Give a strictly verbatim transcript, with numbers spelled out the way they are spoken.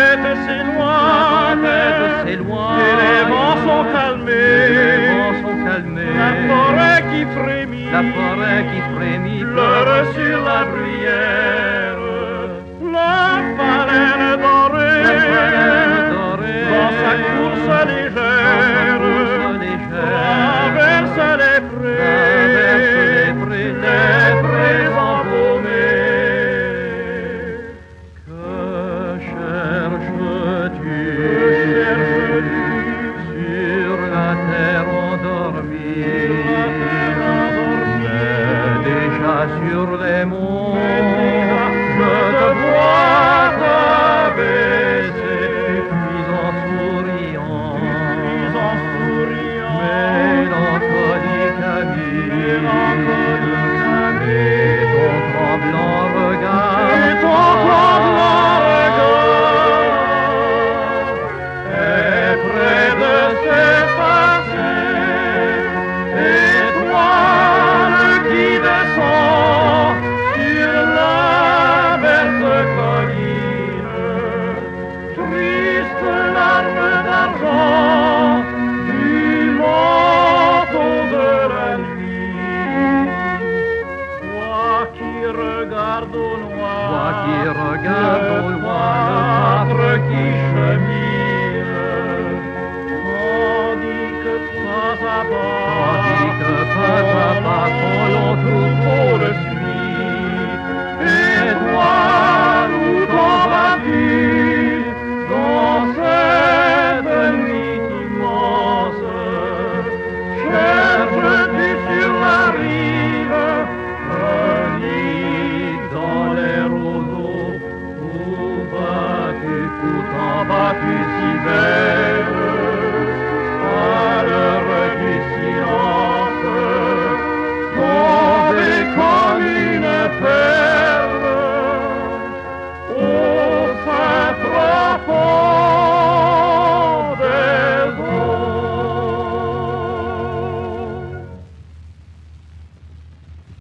tempête s'éloigne, et les vents sont calmés, la forêt qui frémit, la forêt qui frémit pleure sur la bruyère, la phalène dorée, la phalène dorée, dans sa course légère, traverse les prés, les prés, les prés embaumés. Que cherches-tu sur la terre endormie? Mais déjà sur les monts, je te vois t'abaisser, puis en souriant, mélancolique ami, et ton tremblant regard, Et ton tremblant regard est près de s'effacer. Étoile qui descend sur la verte colline, triste larme d'argent du manteau de la nuit. Toi qui regardes au noir, toi qui regardes au loin le pâtre qui chemine, tandis que pas à pas, tandis que pas à pas, quand l'on trouve le ciel